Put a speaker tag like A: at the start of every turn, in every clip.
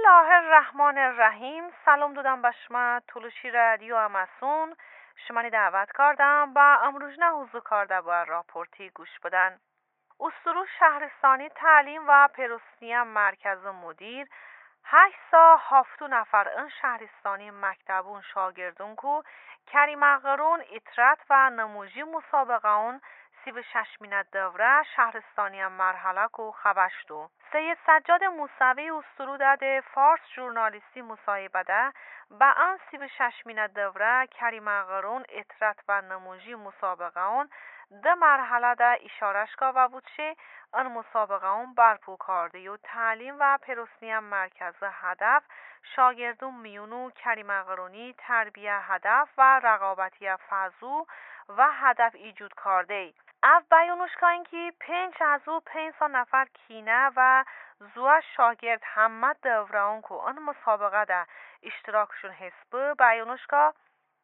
A: الله الرحمن الرحیم. سلام دادم به شما تولوشی رادیو اماسون. شما دعوت کردم با امروز حضور کرده با راپورتی گوش بدن. استرو شهرستانی تعلیم و پروسنی مرکز مدیر 8 سا 7 نفر این شهرستانی مکتبون شاگردون کو کریم قرون اترت و نموجی مسابقه اون 36 دوره شهرستانی مرحله کو خبشتو سید سجاد موسوی استرو داده فارس ژورنالیستی مصاحبه ده با آن 36 دوره کریم قرون اترت و نموجی مسابقه اون ده مرحله ده اشارش که و بودشه ان مسابقه اون برپو کرده و تعلیم و پروسنی مرکز هدف شاگردون میونو کریم قرونی تربیه هدف و رقابتی فضو و هدف ایجود کرده. اف بیانوش که اینکه 5 نفر کینه و زوا شاگرد همه دوره اون که ان مسابقه ده اشتراکشون حسبه بیانوش که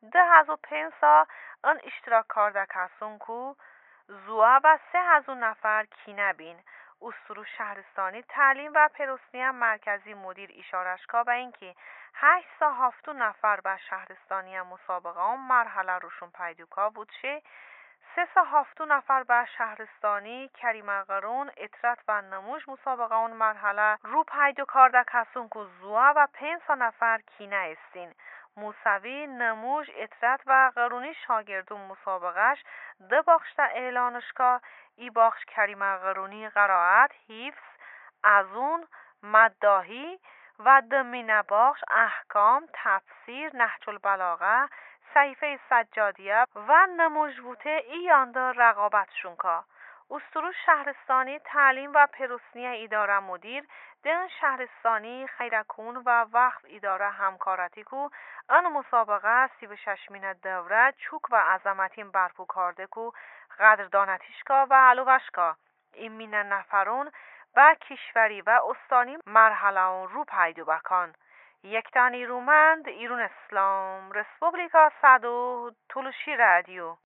A: 2500 ان اشتراک کرده کسون که زوا و 3000 نفر کینه بین. استرو شهرستانی تعلیم و پروسنی مرکزی مدیر اشارش که به اینکه 8 تا 7 نفر به شهرستانی مسابقه هم مرحله روشون پیدوکا بودشه 3 تا 7 نفر به شهرستانی کریم قرون اترت و نموش مسابقه اون مرحله رو پیدا کرده کسون که زوا و 5 نفر کینه استین. موسوی نموش اترت و قرونی شاگردون مسابقهش ده باخش اعلانش که ای باخش کریم قرونی قرائت حفظ ازون مداهی و دمینه باخش احکام تفسیر نهج البلاغه صحیفه سجادیه و نموجبوته ایانده رقابتشون که استرو شهرستانی تعلیم و پروسنی اداره مدیر دن شهرستانی خیرکون و وقف اداره همکارتی کو ان مسابقه 36 دوره چوک و عظمتین برپو کرده کو قدردانتیش که و علوش که این مینه نفرون با کشوری و استانی مرحله اون رو پیدو بکن. یک تانی رومند ایرون اسلام رسپوبلیکا صدو تولوشی رادیو.